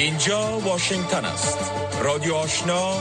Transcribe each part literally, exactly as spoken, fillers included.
اینجا واشنگتن است. رادیو آشنا،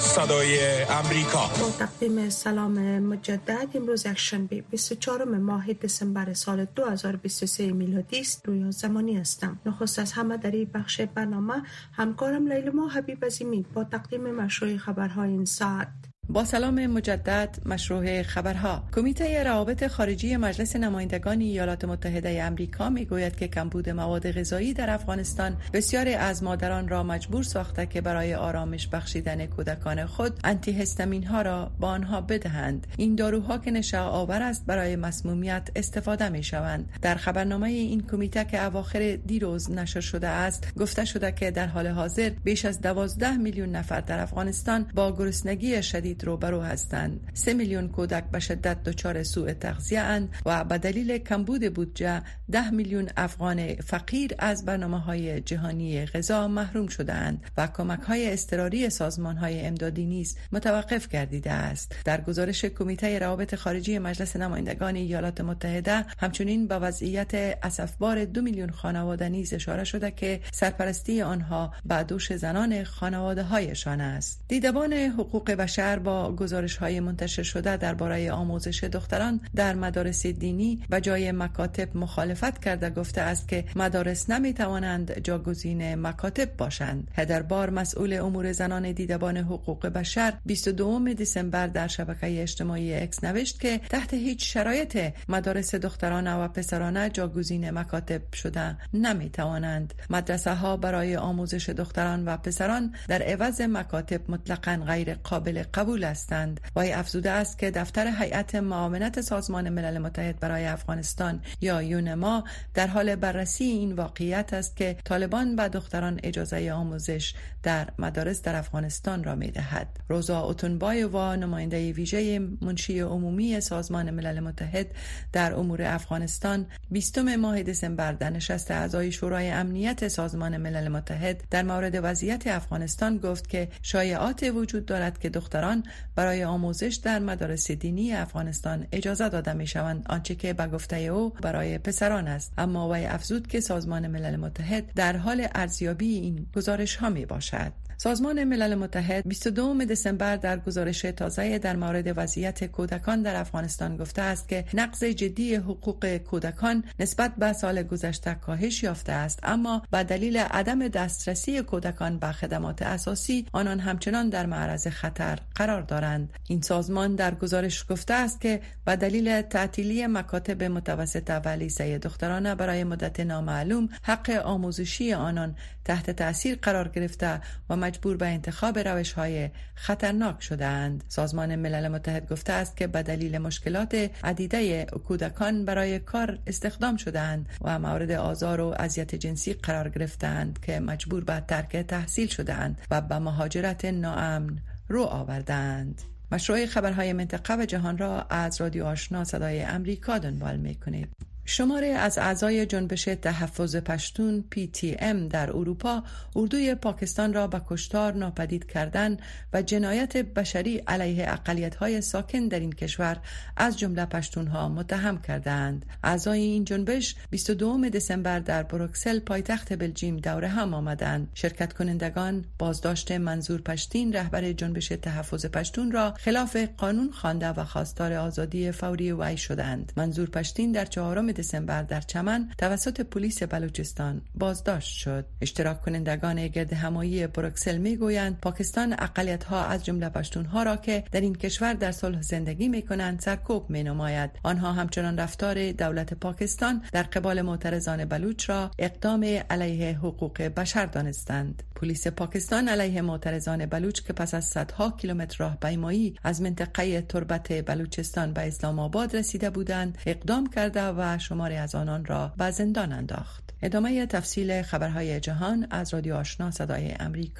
صدای امریکا. با تقدیم سلام مجدد، امروز یکشنبه بیست و چهارم ماه دسامبر سال دو هزار و بیست و سه میلادی است. رویا زمانی هستم. نخست از همه در این بخش برنامه همکارم لیلما حبیب عظیمی با تقدیم مشروع خبرهای این ساعت. با سلام مجدد، مشروع خبرها. کمیته روابط خارجی مجلس نمایندگان ایالات متحده آمریکا میگوید که کمبود مواد غذایی در افغانستان بسیاری از مادران را مجبور ساخته که برای آرامش بخشیدن کودکان خود آنتی هیستامین ها را با آنها بدهند. این داروها که نشأ آور است برای مسمومیت استفاده می شوند. در خبرنامه این کمیته که اواخر دیروز نشر شده است، گفته شده که در حال حاضر بیش از دوازده میلیون نفر در افغانستان با گرسنگی شدید روبرو هستند. سه میلیون کودک به شدت دچار سوء تغذیه اند و به دلیل کمبود بودجه ده میلیون افغان فقیر از برنامه‌های جهانی غذا محروم شده‌اند و کمک‌های اضطراری سازمان‌های امدادی نیز متوقف گردیده است. در گزارش کمیته روابط خارجی مجلس نمایندگان ایالات متحده همچنین به وضعیت اسفبار دو میلیون خانواده نیز اشاره شده که سرپرستی آنها به دوش زنان خانواده‌هایشان است. دیدبان حقوق بشر با گزارش‌های منتشر شده درباره آموزش دختران در مدارس دینی و جای مکاتب مخالفت کرده گفته است که مدارس نمی‌توانند جاگزین مکاتب باشند. هدر بار، مسئول امور زنان دیدبان حقوق بشر، بیست و دوم دسامبر در شبکه اجتماعی اکس نوشت که تحت هیچ شرایط مدارس دخترانه و پسرانه جاگزین مکاتب شده نمی‌توانند. مدرسه‌ها برای آموزش دختران و پسران در عوض مکاتب مطلقاً غیر قابل قبول هستند. وی افزوده است که دفتر هیئت معاونت سازمان ملل متحد برای افغانستان یا یونما در حال بررسی این واقعیت است که طالبان به دختران اجازه آموزش در مدارس در افغانستان را می‌دهد. روزا اوتونبایووا، نماینده ویژه منشی عمومی سازمان ملل متحد در امور افغانستان، بیستم ماه دسامبر در نشست اعضای شورای امنیت سازمان ملل متحد در مورد وضعیت افغانستان گفت که شایعات وجود دارد که دختران برای آموزش در مدارس دینی افغانستان اجازه داده می شوند، آنچه که به گفته او برای پسران است. اما وی افزود که سازمان ملل متحد در حال ارزیابی این گزارش ها می باشد. سازمان ملل متحد بیست و دوم دسامبر در گزارش تازه در مورد وضعیت کودکان در افغانستان گفته است که نقض جدی حقوق کودکان نسبت به سال گذشته کاهش یافته است، اما به دلیل عدم دسترسی کودکان به خدمات اساسی آنان همچنان در معرض خطر قرار دارند. این سازمان در گزارش گفته است که به دلیل تعطیلی مکاتب متوسطه و لیسه دخترانه برای مدت نامعلوم حق آموزشی آنان تحت تاثیر قرار گرفته و مجبور به انتخاب روش‌های خطرناک شده‌اند. سازمان ملل متحد گفته است که به دلیل مشکلات عدیده کودکان برای کار استخدام شده‌اند و مورد آزار و اذیت جنسی قرار گرفته‌اند که مجبور به ترک تحصیل شده‌اند و به مهاجرت ناامن رو آوردند. مشروع خبرهای منطقه و جهان را از رادیو آشنا صدای امریکا دنبال می‌کنید. شماری از اعضای جنبش تحفظ پشتون پی تی ام در اروپا اردوی پاکستان را به کشتار، ناپدید کردن و جنایت بشری علیه اقلیت‌های ساکن در این کشور از جمله پشتون‌ها متهم کردند. اعضای این جنبش بیست و دوم دسامبر در بروکسل پایتخت بلژیم دوره هم آمدند. شرکت کنندگان بازداشت منظور پشتین، رهبر جنبش تحفظ پشتون، را خلاف قانون خوانده و خواستار آزادی فوری وی شدند. منظور پشتین در چهارم دسامبر در چمن توسط پلیس بلوچستان بازداشت شد. اشتراک کنندگان گرد همایی بروکسل میگویند پاکستان اقلیت‌ها از جمله پشتون‌ها را که در این کشور در صلح زندگی می‌کنند سرکوب می‌نماید. آنها همچنان رفتار دولت پاکستان در قبال معترضان بلوچ را اقدام علیه حقوق بشر دانستند. پلیس پاکستان علیه معترضان بلوچ که پس از صدها کیلومتر راه پیمایی از منطقه تربت بلوچستان به اسلام آباد رسیده بودند اقدام کرده و شماری از آنان را به زندان انداخت. ادامه تفصیل خبرهای جهان از رادیو آشنا صدای امریکا.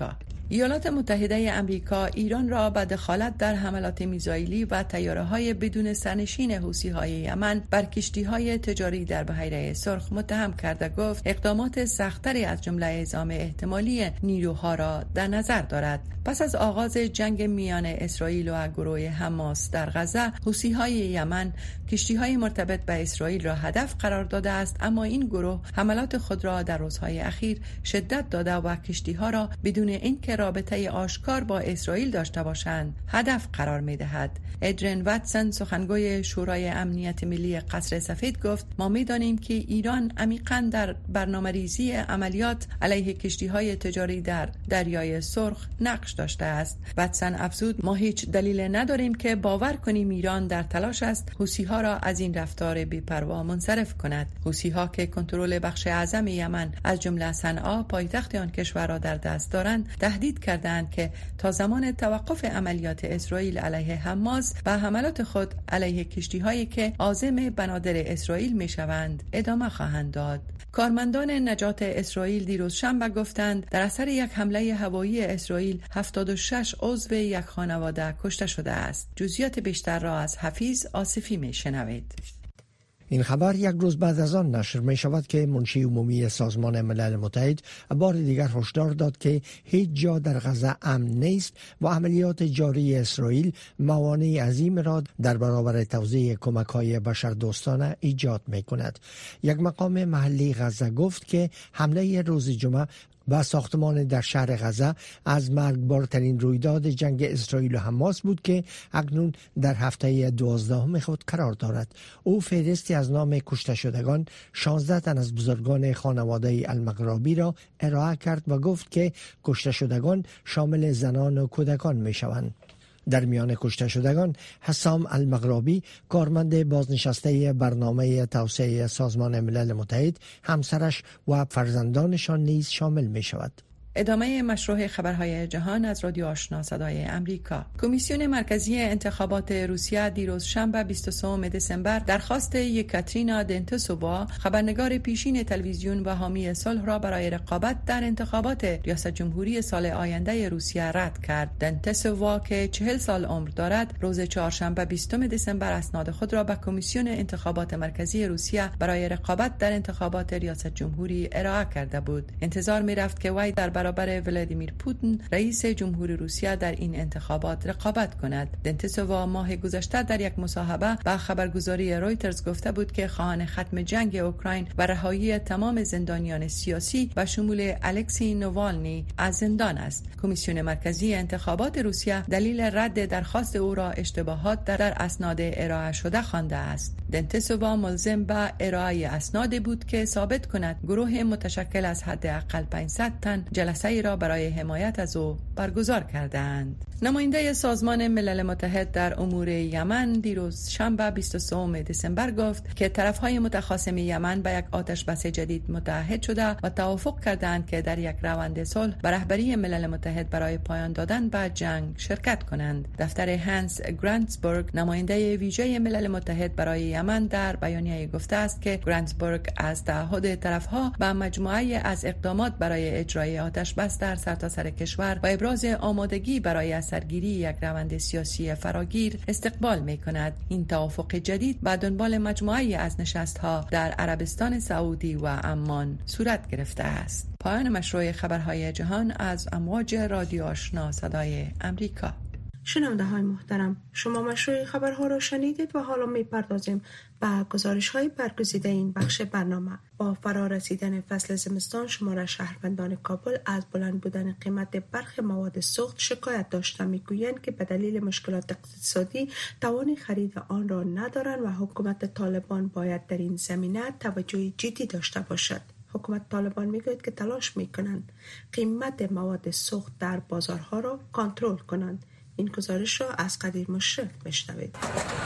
ایالات متحده آمریکا ایران را به دخالت در حملات میزایلی و طیاره‌های بدون سرنشین حوثی‌های یمن بر کشتی‌های تجاری در بحیره سرخ متهم کرده گفت اقدامات سخت‌تری از جمله اعزام احتمالی نیروها را در نظر دارد. پس از آغاز جنگ میان اسرائیل و گروه حماس در غزه، حوثی‌های یمن کشتی‌های مرتبط به اسرائیل را هدف قرار داده است، اما این گروه حملات خود را در روزهای اخیر شدت داده و کشتی‌ها را بدون اینکه رابطه آشکار با اسرائیل داشته باشند هدف قرار می‌دهد. ادرین واتسون سخنگوی شورای امنیت ملی قصر سفید گفت ما می‌دانیم که ایران عمیقاً در برنامه‌ریزی عملیات علیه کشتی‌های تجاری در دریای سرخ نقش داشته است. واتسون افزود ما هیچ دلیل نداریم که باور کنیم ایران در تلاش است حوثی‌ها را از این رفتار بی‌پروا منصرف کند. حوثی‌ها که کنترل بخش اعظم یمن از جمله صنعا پایتخت آن کشور را در دست دارند، تهدید کردند که تا زمان توقف عملیات اسرائیل علیه حماس و حملات خود علیه کشتی‌هایی که عازم بنادر اسرائیل می‌شوند ادامه خواهند داد. کارمندان نجات اسرائیل دیروز شنبه گفتند در اثر یک حمله هوایی اسرائیل هفتاد و شش عضو یک خانواده کشته شده است. جزئیات بیشتر را از حفیظ آصفی می‌شنوید. این خبر یک روز بعد از آن نشر می شود که منشی عمومی سازمان ملل متحد بار دیگر هشدار داد که هیچ جا در غزه امن نیست و عملیات جاری اسرائیل موانع عظیم را در برابر توزیع کمک‌های بشردوستانه ایجاد می کند. یک مقام محلی غزه گفت که حمله روز جمعه و ساختمان در شهر غزه از مرگبارترین رویداد جنگ اسرائیل و حماس بود که اکنون در هفته دوازدهم خود قرار دارد. او فهرستی از نام کشته شدگان شانزده تن از بزرگان خانواده المغربی را ارائه کرد و گفت که کشته شدگان شامل زنان و کودکان می شوند. در میان کشته شدگان حسام المغربی، کارمند بازنشسته برنامه توسعه سازمان ملل متحد، همسرش و فرزندانشان نیز شامل می شود. ادامه مشروع خبرهای جهان از رادیو آشنا صدای امریکا. کمیسیون مرکزی انتخابات روسیه دیروز شنبه بیست و سوم دسامبر درخواست یکاترینا دنتسووا، خبرنگار پیشین تلویزیون و حامی صلح را برای رقابت در انتخابات ریاست جمهوری سال آینده روسیه رد کرد. دنتسووا که چهل سال عمر دارد، روز چهارشنبه بیستم دسامبر اسناد خود را به کمیسیون انتخابات مرکزی روسیه برای رقابت در انتخابات ریاست جمهوری ارائه کرده بود. انتظار می‌رفت که وی در برابر ولادیمیر پوتین رئیس جمهوری روسیه در این انتخابات رقابت کند. دنتسووا ماه گذشته در یک مصاحبه با خبرگزاری رویترز گفته بود که خواهان ختم جنگ اوکراین و رهایی تمام زندانیان سیاسی و شمول الکسی نووالنی از زندان است. کمیسیون مرکزی انتخابات روسیه دلیل رد درخواست او را اشتباهات در اسناد ارائه شده خوانده است. دنتسووا ملزم به ارائه اسناد بود که ثابت کند گروه متشکل از حداقل پانصد تن جلسه را برای حمایت از او برگزار کردند. نماینده سازمان ملل متحد در امور یمن دیروز شنبه بیست و سوم دسامبر گفت که طرفهای متخاصم یمن به یک آتش بس جدید متحد شده و توافق کردند که در یک روند صلح به رهبری ملل متحد برای پایان دادن به جنگ شرکت کنند. دفتر هانس گرانتسبورگ، نماینده ویژه ملل متحد برای یمن، در بیانیه گفته است که گرانتسبورگ از تعهد طرفها به مجموعه از اقدامات برای اجرای آتش بس در سرتاسر کشور و ابراز آمادگی برای سرگیری یک روند سیاسی فراگیر استقبال می کند. این توافق جدید به دنبال مجموعه از نشست‌ها در عربستان سعودی و عمان صورت گرفته است. پایان مشروع خبرهای جهان از امواج رادیو آشنا صدای امریکا. شنونده های محترم، شما مشروع خبرها را شنیدید و حالا می پردازیم به گزارش های برگزیده این بخش برنامه. با فرا رسیدن فصل زمستان، شمار شهروندان کابل از بلند بودن قیمت برخی مواد سوخت شکایت داشته. میگویند که به دلیل مشکلات اقتصادی توان خرید آن را ندارند و حکومت طالبان باید در این زمینه توجه جدی داشته باشد. حکومت طالبان میگوید که تلاش میکنند قیمت مواد سوخت در بازارها را کنترل کنند. این گزارش را از قدیر مشرف بشنوید.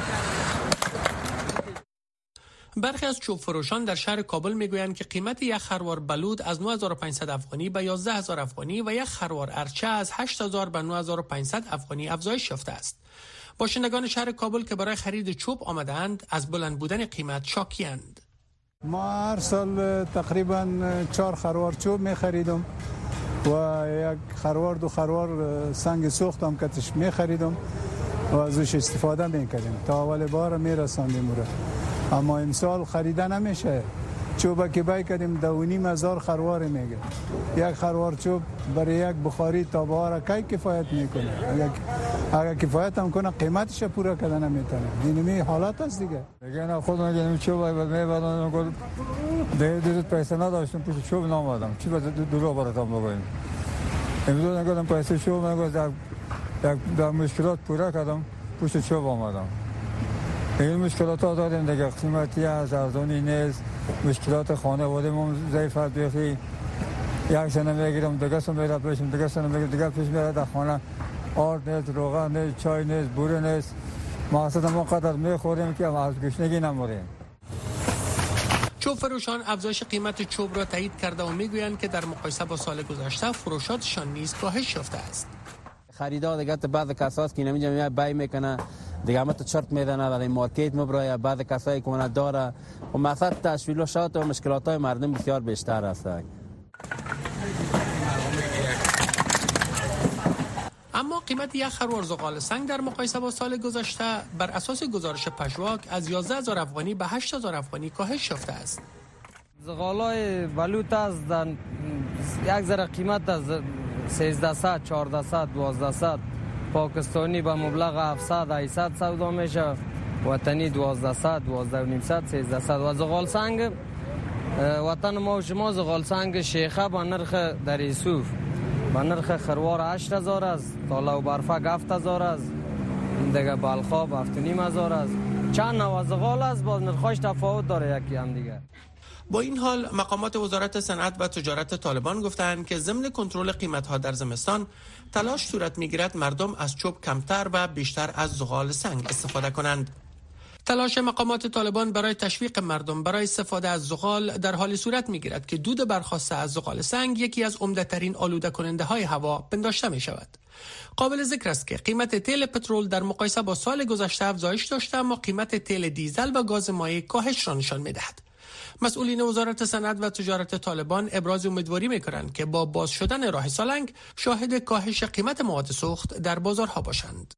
برخی از چوب فروشان در شهر کابل میگویند که قیمت یک خروار بلود از نه هزار و پانصد افغانی به یازده هزار افغانی و یک خروار ارچه از هشت هزار به نه هزار و پانصد افغانی افزایش یافته است. باشندگان شهر کابل که برای خرید چوب آمدند از بلند بودن قیمت شاکی‌اند. ما هر سال تقریبا چهار خروار چوب می خریدم و یک خروار دو خروار سنگ سوخت هم کتش می خریدم و ازش استفاده می کردیم تا اول بار می رساندیم رو. اما امسال خریده نمیشه. چوبه که بای کردیم دو و نیم هزار خروار میگه. یک خروار چوب برای یک بخاری تا بار کی کفایت میکنه؟ اگر اگر کفایت هم کنه قیمتش پورا کردن نمیتونه. اینمی حالات است دیگه. دیگه نه خود من گفتم چوب میبردم گفت ده دیروز پیسه نداشتم پوش چوب نامادم. چی بعد دلو براتون بگویم. امروز نگفتم پیسه چوب نگفت یک در مشکلات پورا کردم پوش چوب آمدم. این مشکلات ها داریم دیگه قیمتی از ارزانی نیست. مشکلات خانواده من ضعیف بیخی یک سنه میگیرم دیگه سنه میره پیشم دیگه سنه میگیرم دیگه پیش میره در خانه آرد نیست روغن نیست چای نیست بوره نیست مقصد ما قدر میخوریم که از گشنگی نموریم. چوب فروشان افزایش قیمت چوب را تایید کرده و میگویند که در مقایسه با سال گذشته فروشاتشان نیز کاهش یافته است. خریدار دیگه بعض کساست که نمی‌جا میاد بای میکنه دیگه همه تو چرت میدنه در مارکت میبره بعض کسایی که اون داره و مثلا تشویلات و مشکلات های مردم بسیار بیشتر است. اما قیمت یک خروار زغال سنگ در مقایسه با سال گذشته بر اساس گزارش پژواک از یازده هزار افغانی به هشت هزار افغانی کاهش یافته است. زغالای بلوط از یک ذره قیمت از سیزده صد، چهارده صد، دوازده صد پاکستانی به مبلغ هفتصد، هشتصد سودا میشه. وطنی دوازده صد، دوازده و نیم صد، سیزده صد. و زغال سنگ وطن ما و شما زغال سنگ شیخه با نرخ در یوسف با نرخ خروار هشت هزار است، تالا و برفک هفت هزار است، دیگه بلخاب هفت و نیم هزار است. چند نوع زغال است با نرخش تفاوت داره یکی هم دیگه. با این حال مقامات وزارت صنعت و تجارت طالبان گفتند که ضمن کنترل قیمت‌ها در زمستان تلاش صورت می‌گیرد مردم از چوب کمتر و بیشتر از زغال سنگ استفاده کنند. تلاش مقامات طالبان برای تشویق مردم برای استفاده از زغال در حال صورت می‌گیرد که دود برخاسته از زغال سنگ یکی از عمده‌ترین آلوده کننده‌های هوا پنداشته می‌شود. قابل ذکر است که قیمت تیل پترول در مقایسه با سال گذشته افزایش داشته اما قیمت تیل دیزل و گاز مایع کاهش را نشان می‌دهد. مسئولین وزارت صنعت و تجارت طالبان ابراز امیدواری می‌کنند که با باز شدن راه سالنگ شاهد کاهش قیمت مواد سوخت در بازارها باشند.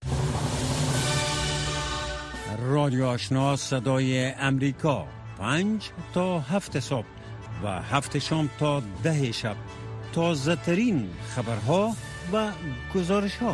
رادیو آشنا صدای امریکا پنج تا هفت صبح و هفت شام تا ده شب تازه ترین خبرها و گزارش ها.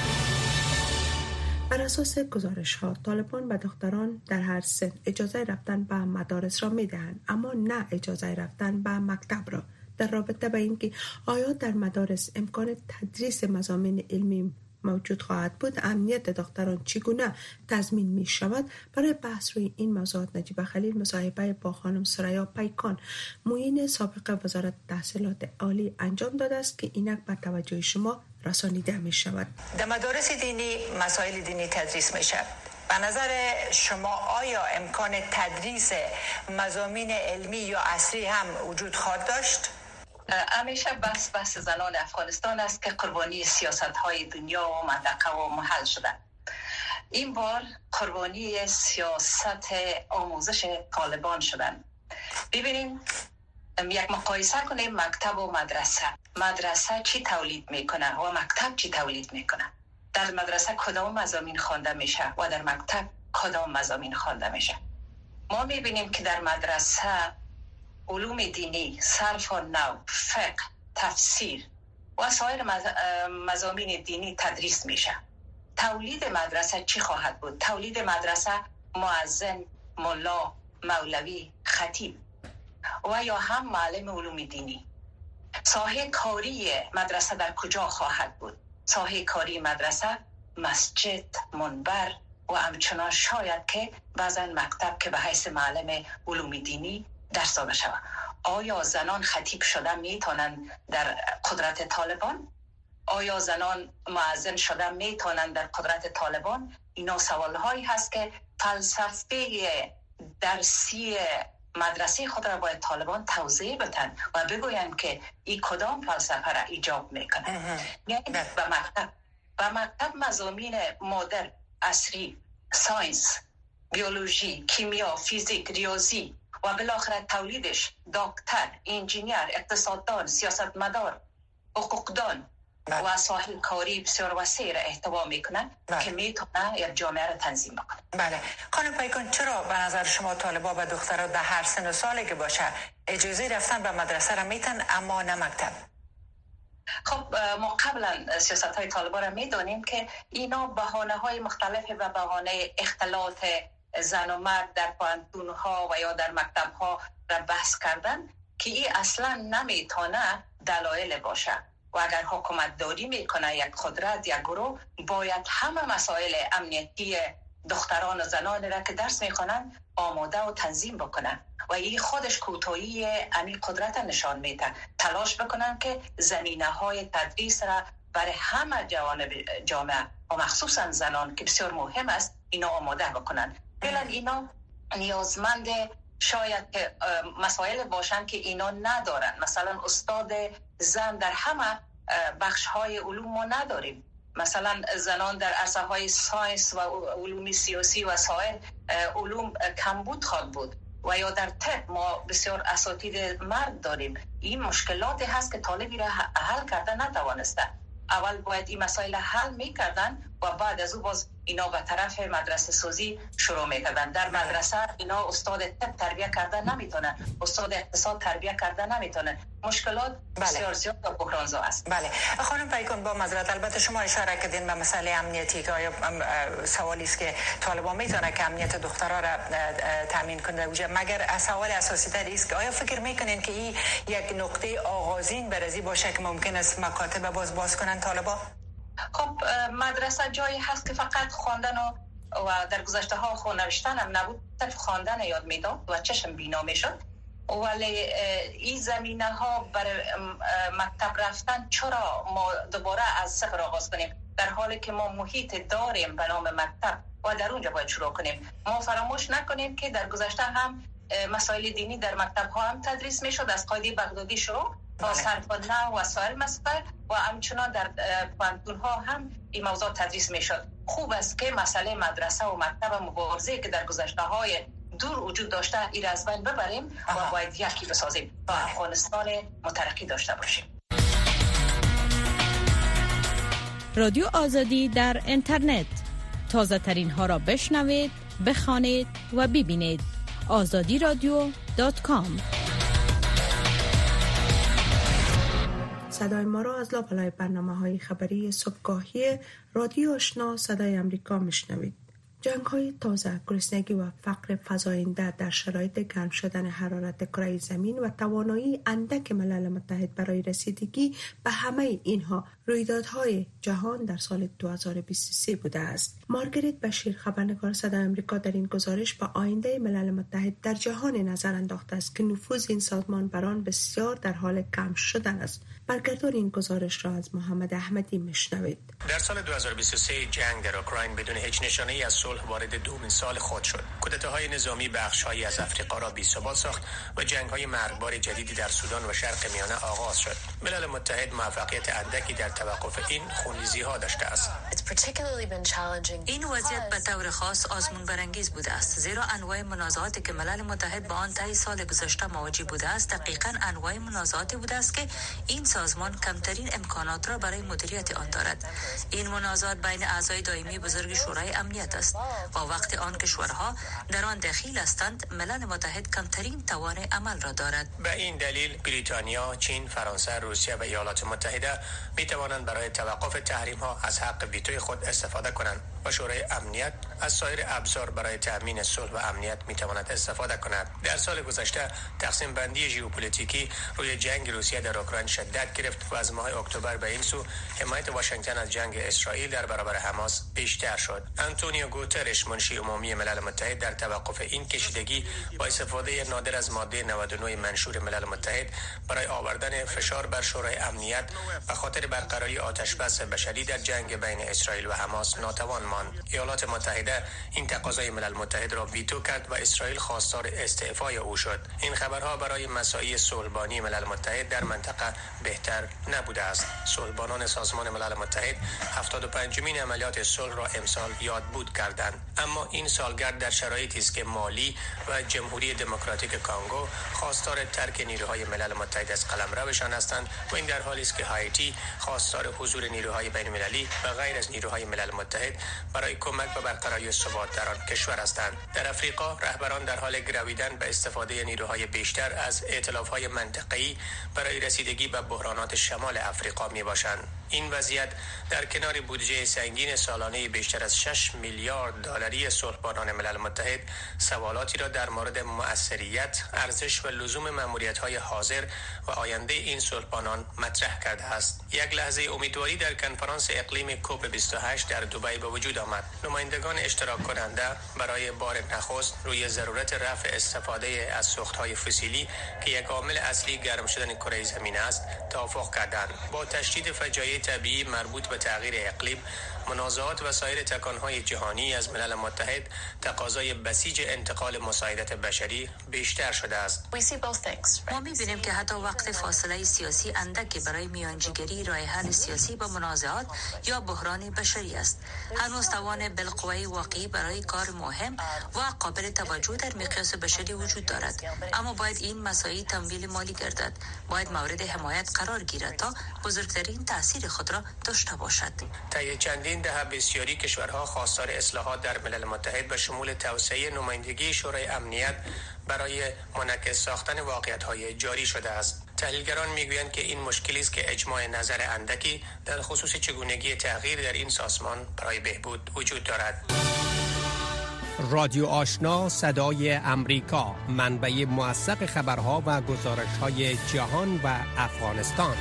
بر اساس گزارش ها طالبان به دختران در هر سن اجازه رفتن به مدارس را می دهند اما نه اجازه رفتن به مکتب را. در رابطه با اینکه آیا در مدارس امکان تدریس مضامین علمی موجود خواهد بود، امنیت دختران چگونه تضمین می شود، برای بحث روی این موضوعات نجیب خلیل مصاحبه با خانم سریا پیکان معین سابق وزارت تحصیلات عالی انجام داده است که اینک به توجه شما رسانیده می شود. در مدارس دینی مسائل دینی تدریس می شود. به نظر شما آیا امکان تدریس مضامین علمی یا عصری هم وجود خواهد داشت؟ همیشه بس بس زنان افغانستان است که قربانی سیاست‌های دنیا و منطقه و محل شدند. این بار قربانی سیاست آموزش طالبان شدند. ببینیم یک مقایسه کنیم مکتب و مدرسه. مدرسه چی تولید میکنه و مکتب چی تولید میکنه؟ در مدرسه کدام مضامین خوانده میشه و در مکتب کدام مضامین خوانده میشه؟ ما میبینیم که در مدرسه علوم دینی، صرف و نحو، فقه، تفسیر و سایر مضامین دینی تدریس میشه. تولید مدرسه چی خواهد بود؟ تولید مدرسه مؤذن، ملا، مولوی، خطیب و یا هم معلم علوم دینی. ساحه کاری مدرسه در کجا خواهد بود؟ ساحه کاری مدرسه مسجد، منبر و همچنان شاید که بعضا مکتب که به حیث معلم علوم دینی درس داده شود. آیا زنان خطیب شده میتونن در قدرت طالبان؟ آیا زنان مؤذن شده میتونن در قدرت طالبان؟ اینا سوالهایی هست که فلسفه درسی مدرسه خود را باید طالبان توضیح بدن و بگوین که این کدام فلسفه را ایجاب میکنه. یعنی به مکتب به مکتب مضامین مدرن، عصری، ساینس، بیولوژی، کیمیا، فیزیک، ریاضی و بالاخره تولیدش دکتر، انجینیر، اقتصاددان، سیاستمدار حقوقدان و ساحل کاری بسیار وسیع را احتوا میکنن که میتونه یک جامعه را تنظیم بکنه. بله خانم پیکون، چرا به نظر شما طالبا و دخترها در هر سن و سالی که باشه اجازه رفتن به مدرسه را میتن اما نه مکتب؟ خب ما قبلا سیاست های طالبان را میدونیم که اینا بهانه های مختلف و بهانه اختلاط زن و مرد در پانتون ها و یا در مکتب ها را بحث کردن که این اصلا نمیتونه دلایل باشه و اگر حکومت داری میکنه یک قدرت یک گروه باید همه مسائل امنیتی دختران و زنان را که درس میخونن آماده و تنظیم بکنن و این خودش کوتاهی امی قدرت نشان میده. تلاش بکنن که زمینه های تدریس را برای همه جوانب جامعه و مخصوصا زنان که بسیار مهم است اینا آماده بکنن. فعلا اینا نیازمند شاید که مسائل باشن که اینا ندارن. مثلا استاد زن در همه بخش های علوم ما نداریم. مثلا زنان در عرصه های ساینس و علوم سیاسی و سایر علوم کمبود خواد بود و یا در طب ما بسیار اساتید مرد داریم. این مشکلاتی هست که طالبی را حل کرده نتوانسته. اول باید این مسائل حل میکردن و بعد از او باز اینا به طرف مدرسه سازی شروع میکردن. در مدرسه اینا استاد طب تربیه کرده نمیتونن، استاد اقتصاد تربیه کرده نمیتونن. مشکلات بسیار زیاد و بحرانزا است. بله خانم پیکون، با معذرت البته شما اشاره کردین به مسئله امنیتی که آیا سوالی است که طالبان میتونه که امنیت دخترها را تامین کنه وجه، مگر سوال اساسی تر است که آیا فکر میکنین که این یک نقطه آغازین برازی باشه که ممکن است مکاتب باز باز کنن طالبان؟ خب مدرسه جایی هست که فقط خواندن و, و در گذشته ها خو نوشتن هم نبود، صرف خواندن یاد میداد و چشم بینا میشد. ولی این زمینه ها برای مکتب رفتن چرا ما دوباره از صفر آغاز کنیم در حالی که ما محیط داریم به نام مکتب و در اونجا باید شروع کنیم. ما فراموش نکنیم که در گذشته هم مسائل دینی در مکتب ها هم تدریس میشد، از قاعده بغدادی شروع تا صرف نحو و سایر مسائل و همچنان در پانتون ها هم این موضوع تدریس میشد. خوب است که مسئله مدرسه و مکتب مبارزه که در گذشته های دور وجود داشته این از بین ببریم و باید یکی بسازیم و افغانستان مترقی داشته باشیم. رادیو آزادی در اینترنت، تازه ترین ها را بشنوید، بخوانید و ببینید. آزادی رادیو دات کام. صدای ما را از لابلای برنامه‌های خبری صبحگاهی رادیو آشنا صدای امریکا میشنوید. جنگ‌های تازه، گرسنگی و فقر فزاینده در شرایط گرم شدن حرارت کره زمین و توانایی اندک ملل متحد برای رسیدگی به همه اینها رویدادهای جهان در سال دو هزار و بیست و سه بوده است. مارگریت بشیر، خبرنگار صدای آمریکا، در این گزارش به آینده ملل متحد در جهان نظر انداخته است که نفوذ این سازمان بر آن بسیار در حال کم شدن است. برگردان این گزارش را از محمد احمدی میشنوید. در سال دو هزار و بیست و سه جنگ در اوکراین بدون هیچ نشانه‌ای از صلح وارد دومین سال خود شد. کودتاهای نظامی بخش‌هایی از آفریقا را بی‌ثبات ساخت و جنگ‌های مرگبار جدیدی در سودان و شرق میانه آغاز شد. ملل متحد موفقیت اندکی در توقف این خونریزی‌ها داشته است. این وضعیت به طور خاص آزمون برانگیز بوده است، زیرا انواع منازعاتی که ملل متحد با آن طی سال گذشته مواجه بوده است دقیقاً انواع منازعاتی بوده است که این سازمان کمترین امکانات را برای مدیریت آن دارد. این منازعات بین اعضای دائمی بزرگ شورای امنیت است و وقتی آن کشورها در آن دخیل هستند ملل متحد کمترین توان عمل را دارد. به این دلیل بریتانیا، چین، فرانسه، روسیه و ایالات متحده می توانند برای توقف تحریم ها از حق ویتوی خود استفاده کنند و شورای امنیت از سایر ابزار برای تامین صلح و امنیت می تواند استفاده کند. در سال گذشته تقسیم بندی ژئوپلیتیکی روی جنگ روسیه در اوکراین شدت گرفت و از ماه اکتبر به این سو حمایت واشنگتن از جنگ اسرائیل در برابر حماس بیشتر شد. آنتونیو گوترش، منشی عمومی ملل متحد، در توقف این کشیدگی با استفاده نادر از ماده نود و نه منشور ملل متحد برای آوردن فشار بر شورای امنیت و خاطر برقراری آتشبس بشری در جنگ بین اسرائیل و حماس ناتوان سازمان. ایالات متحده این تقاضای ملل متحد را ویتو کرد و اسرائیل خواستار استعفای او شد. این خبرها برای مساعی صلحبانی ملل متحد در منطقه بهتر نبوده است. صلحبانان سازمان ملل متحد هفتاد و پنجمین عملیات صلح را امسال یادبود کردند، اما این سالگرد در شرایطی است که مالی و جمهوری دموکراتیک کانگو خواستار ترک نیروهای ملل متحد از قلمروشان هستند و این در حالی است که هایتی خواستار حضور نیروهای بین المللی و غیر از نیروهای ملل متحد برای کمک به برقراری ثبات در آن کشور هستند. در افریقا رهبران در حال گرویدن به استفاده نیروهای بیشتر از ائتلاف‌های منطقه‌ای برای رسیدگی به بحرانات شمال افریقا میباشند. این وضعیت در کنار بودجه سنگین سالانه بیشتر از شش میلیارد دلاری صلحبانان ملل متحد سوالاتی را در مورد مؤثریت، ارزش و لزوم مأموریت‌های حاضر و آینده این صلحبانان مطرح کرده است. یک لحظه امیدواری در کنفرانس اقلیم کوپ بیست و هشت در دبی به وجود آمد. نمایندگان اشتراک کننده برای بار نخست روی ضرورت رفع استفاده از سوخت‌های فسیلی که یک عامل اصلی گرم شدن کره زمین است توافق کردند. با تشدید فجایع طبیعی مربوط به تغییر اقلیم، منازعات و سایر تکانهای جهانی از ملل متحد تقاضای بسیج انتقال مساعدت بشری بیشتر شده است. ما می‌بینیم که حتی وقت فاصله سیاسی اندکی برای میانجیگری راه حل سیاسی با منازعات یا بحران بشری است. هنوز توان بالقوه واقعی برای کار مهم و قابل توجه در مقیاس بشری وجود دارد، اما باید این مساعی تمویل مالی گردد. باید مورد حمایت قرار گیرد تا بزرگترین تأثیر خود را داشته باشد. طی چندین دهه بسیاری کشورها خواستار اصلاحات در ملل متحد به شمول توسعه نمایندگی شورای امنیت برای منعکس ساختن واقعیت‌های جاری شده است. تحلیلگران میگویند که این مشکلی است که اجماع نظر اندکی در خصوص چگونگی تغییر در این سازمان برای بهبود وجود دارد. رادیو آشنا صدای امریکا، منبع موثق خبرها و گزارش‌های جهان و افغانستان.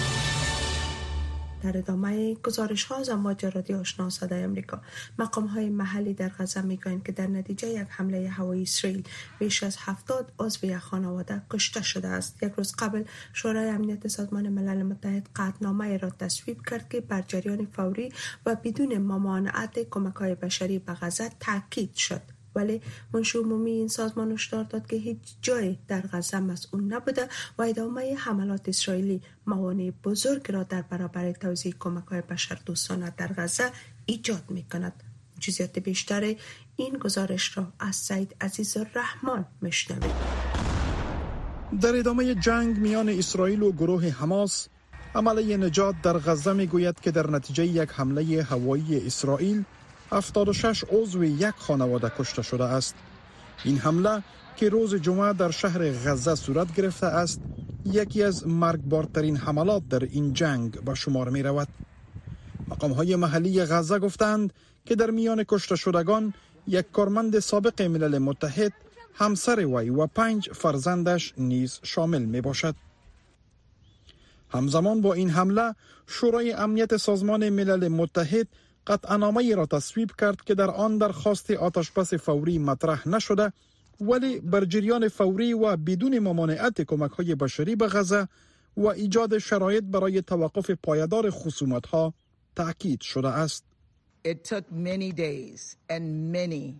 در ادامه گزارش ها از امواج رادیو آشنا صدای امریکا، مقام های محلی در غزه میگویند که در نتیجه یک حمله هوایی اسرائیل بیش از هفتاد عضو یک خانواده کشته شده است. یک روز قبل شورای امنیت سازمان ملل متحد قطعنامه را تصویب کرد که بر جریان فوری و بدون ممانعت کمک های بشری به غزه تاکید شد، ولی منشی عمومی این سازمان هشدار داد که هیچ جای در غزه مسئول نبوده و ادامه حملات اسرائیلی موانع بزرگ را در برابر توزیع کمک‌های بشردوستانه در غزه ایجاد می‌کند. جزئیات بیشتر این گزارش را از سید عزیزالرحمن میشنوید. در ادامه جنگ میان اسرائیل و گروه حماس، عملیه نجات در غزه میگوید که در نتیجه یک حمله هوایی اسرائیل هفتاد و شش عضو یک خانواده کشته شده است. این حمله که روز جمعه در شهر غزه صورت گرفته است، یکی از مرگبارترین حملات در این جنگ به شمار می رود. مقام‌های محلی غزه گفتند که در میان کشته شدگان یک کارمند سابق ملل متحد، همسر وی و پنج فرزندش نیز شامل می باشد. همزمان با این حمله، شورای امنیت سازمان ملل متحد قطعنامه‌ای را تصویب کرد که در آن درخواست آتشبس فوری مطرح نشده، ولی بر جریان فوری و بدون ممانعت کمک‌های بشری به غزه و ایجاد شرایط برای توقف پایدار خصومت‌ها تأکید شده است. It took many days and many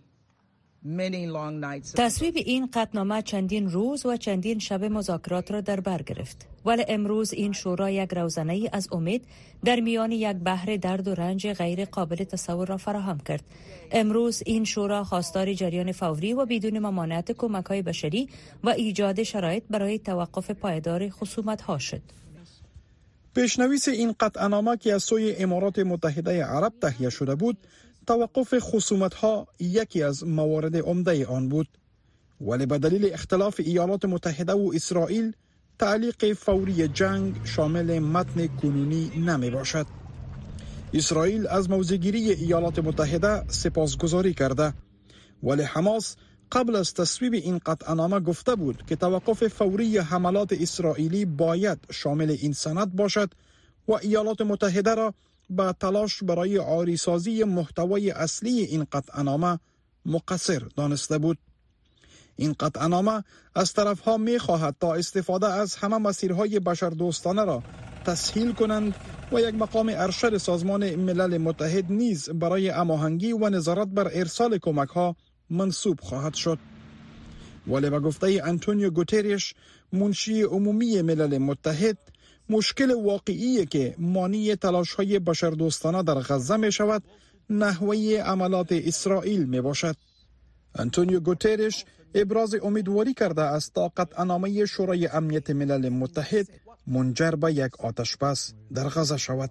تصویب این قطعنامه چندین روز و چندین شب مذاکرات را در بر گرفت، ولی امروز این شورا یک روزنه از امید در میان یک بحر درد و رنج غیر قابل تصور را فراهم کرد. امروز این شورا خواستار جریان فوری و بدون ممانعت کمک‌های بشری و ایجاد شرایط برای توقف پایدار خصومت‌ها شد. پیشنویس این قطعنامه که از سوی امارات متحده عرب تهیه شده بود، توقف خصومت‌ها یکی از موارد عمده آن بود، ولی به دلیل اختلاف ایالات متحده و اسرائیل، تعلیق فوری جنگ شامل متن کنونی نمی باشد. اسرائیل از موضع‌گیری ایالات متحده سپاسگزاری کرده، ولی حماس قبل از تصویب این قطعنامه گفته بود که توقف فوری حملات اسرائیلی باید شامل این سند باشد و ایالات متحده را با تلاش برای عاری‌سازی محتوای اصلی این قطعنامه مقصر دانسته بود. این قطعنامه از طرفها می خواهد تا استفاده از همه مسیرهای بشردوستانه را تسهیل کنند و یک مقام ارشد سازمان ملل متحد نیز برای هماهنگی و نظارت بر ارسال کمک ها منصوب خواهد شد. ولی به گفته آنتونیو گوتریش، منشی عمومی ملل متحد، مشکل واقعی که مانع تلاش‌های بشردوستانه در غزه می شود نحوه عملات اسرائیل می باشد. آنتونیو گوتریش ابراز امیدواری کرده است تا قطعنامه شورای امنیت ملل متحد منجر به یک آتشبس در غزه شود.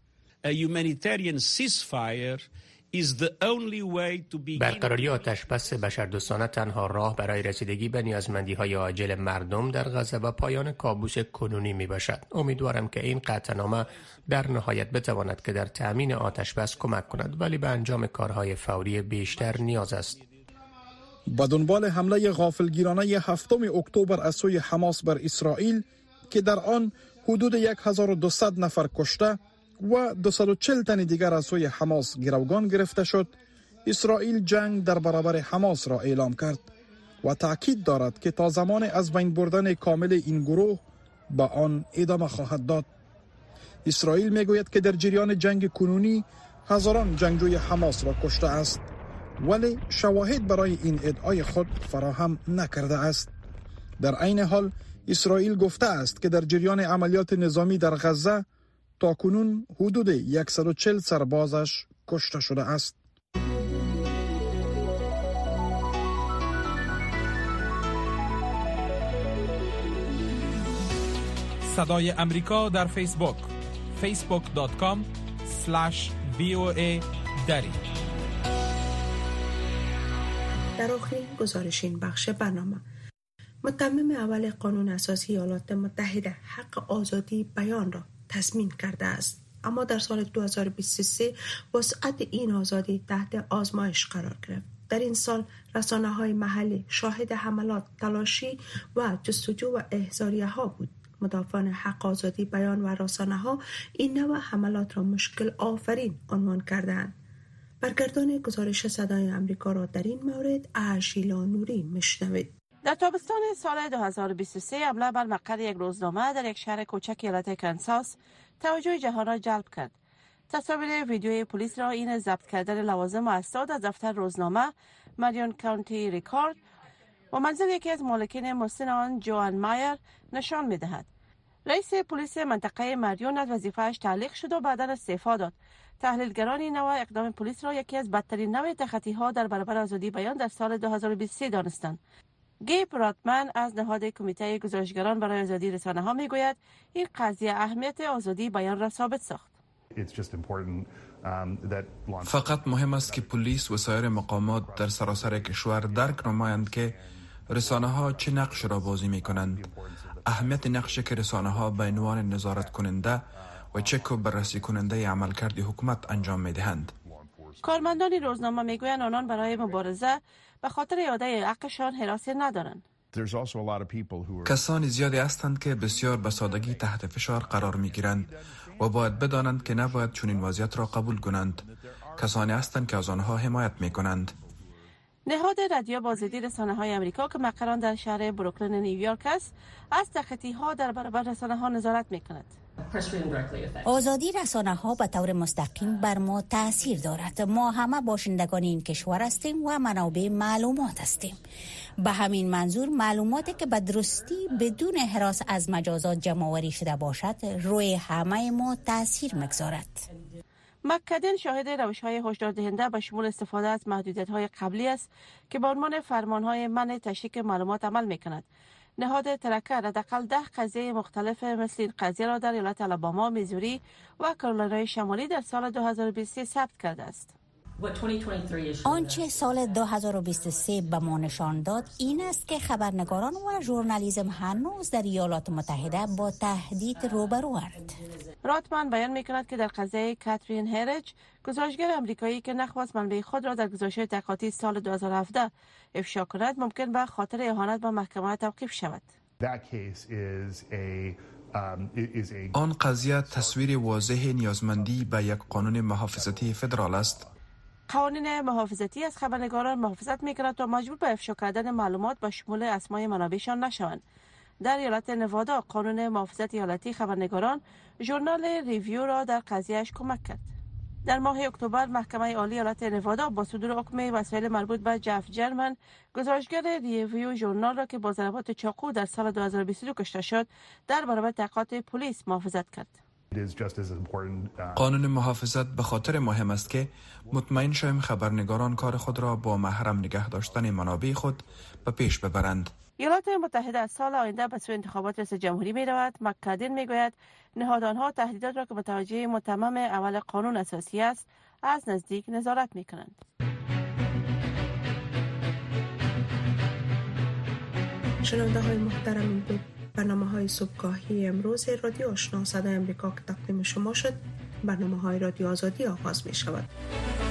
برقراری آتشبس بشردوستانه تنها راه برای رسیدگی به نیازمندی‌های عاجل مردم در غزه و پایان کابوس کنونی می باشد. امیدوارم که این قطعنامه در نهایت بتواند که در تأمین آتشبس کمک کند، ولی به انجام کارهای فوری بیشتر نیاز است. با دنبال حمله غافلگیرانه هفتم اکتبر از سوی حماس بر اسرائیل که در آن حدود هزار و دویست نفر کشته و دویست و چهل تن دیگر از سوی حماس گروگان گرفته شد، اسرائیل جنگ در برابر حماس را اعلام کرد و تأکید دارد که تا زمان از بین بردن کامل این گروه با آن ادامه خواهد داد. اسرائیل میگوید که در جریان جنگ کنونی هزاران جنگجوی حماس را کشته است، ولی شواهد برای این ادعای خود فراهم نکرده است. در عین حال اسرائیل گفته است که در جریان عملیات نظامی در غزه تا کنون حدود صد و چهل سربازش کشته شده است. صدای امریکا در فیسبوک فیسبوک دات کام اسلش وی او ای دری. در آخرین گزارش این بخش برنامه، متمم اول قانون اساسی ایالات متحده حق آزادی بیان را تضمین کرده است، اما در سال دو هزار و بیست و سه وسعت این آزادی تحت آزمایش قرار گرفت. در این سال رسانه‌های محلی شاهد حملات تلاشی و جستجو و احضاریه ها بود. مدافعان حق آزادی بیان و رسانه‌ها این نوع حملات را مشکل آفرین عنوان کردند. برگردان گزارش صدای امریکا را در این مورد اشیلا نوری میشنوید. در تابستان سال دو هزار و بیست و سه حمله بر مقر یک روزنامه در یک شهر کوچک ایالت کنساس توجه جهان را جلب کرد. تصاویر ویدیوی پلیس را این ضبط کردن لوازم و اسناد از دفتر روزنامه مریون کانتی ریکارد و منزل یکی از مالکین مسن آن جوان مایر نشان می‌دهد. رئیس پلیس منطقه مریون از وظیفه‌اش تعلیق شد و بعداً استعفا داد. تحلیلگران این نوع اقدام پلیس را یکی از بدترین نوع تخطی‌ها در برابر آزادی بیان در سال دو هزار و بیست و سه دانستند. گیب راتمن از نهاد کمیته گزارشگران برای آزادی رسانه‌ها میگوید این قضیه اهمیت آزادی بیان را ثابت ساخت. فقط مهم است که پلیس و سایر مقامات در سراسر کشور درک نمایند که رسانه‌ها چه نقش را بازی می‌کنند، اهمیت نقشی که رسانه‌ها به عنوان نظارت کننده و چک و بررسی کننده عملکرد حکومت انجام می‌دهند. کارمندان روزنامه میگویند آنان برای مبارزه به خاطر اعاده حقشان حراسه ندارند. کسانی زیادی هستند که بسیار به سادگی تحت فشار قرار می‌گیرند و باید بدانند که نباید چنین وضعیت را قبول کنند. کسانی هستند که از آنها حمایت می‌کنند. نهاد رادیو بازدید رسانه‌های آمریکا که مقران در شهر بروکلین نیویورک است، از تخطی‌ها در برابر رسانه‌ها نظارت می‌کند. آزادی رسانه‌ها به طور مستقیم بر ما تأثیر دارد. ما همه باشندگان این کشور هستیم و منابع معلومات هستیم. به همین منظور معلوماتی که به درستی بدون هراس از مجازات جمع‌آوری شده باشد روی همه ما تأثیر می‌گذارد. مکدن شاهد روش‌های هشدار دهنده به شمول استفاده از محدودیت‌های قبلی است که به عنوان فرمان‌های منع تشریک معلومات عمل می‌کند. نهاد ترکه حداقل ده قضیه مختلف مثل این قضیه را در ایالت آلاباما، میزوری و کارولینای شمالی در سال دو هزار و بیست و سه ثبت کرده است. آنچه سال دو هزار و بیست و سه به ما نشان داد این است که خبرنگاران و ژورنالیسم هنوز در ایالات متحده با تهدید روبروند. راتمن بیان می‌کند که در قضیه کاترین هرج، گزارشگر آمریکایی که نخواست منبع خود را در گزارش تحقیقاتی سال دو هزار و هفده افشا کند، ممکن به خاطر اهانت به محکمه توقیف شود. آن قضیه تصویر واضح نیازمندی به یک قانون محافظتی فدرال است. قوانین محافظتی از خبرنگاران محافظت می‌کند تا مجبور به افشا کردن معلومات با شمول اسمای منابعشان نشوند. در ایالت نوادا قانون محافظت ایالتی خبرنگاران ژورنال ریویو را در قضیهش کمک کرد. در ماه اکتبر محکمه عالی ایالت نوادا با صدور حکم وسایل مربوط به جف جرمن گزارشگر ریویو ژورنال را که با ضربات چاقو در سال دو هزار و بیست و دو کشته شد در برابر تحقیقات پلیس محافظت کرد. قانون محافظت به خاطر مهم است که مطمئن شویم خبرنگاران کار خود را با محرم نگه داشتن منابع خود به پیش ببرند. ایالات متحده از سال آینده به سوی انتخابات ریاست جمهوری می رود. مک‌کادین می گوید نهادانها تهدیدات را که متوجه متمم اول قانون اساسی است از نزدیک نظارت می کنند. شنونده های محترم، این بود برنامه های صبحگاهی امروز رادیو آشنا صدای امریکا که تقدیم شما شد. برنامه های رادیو آزادی آغاز می شود.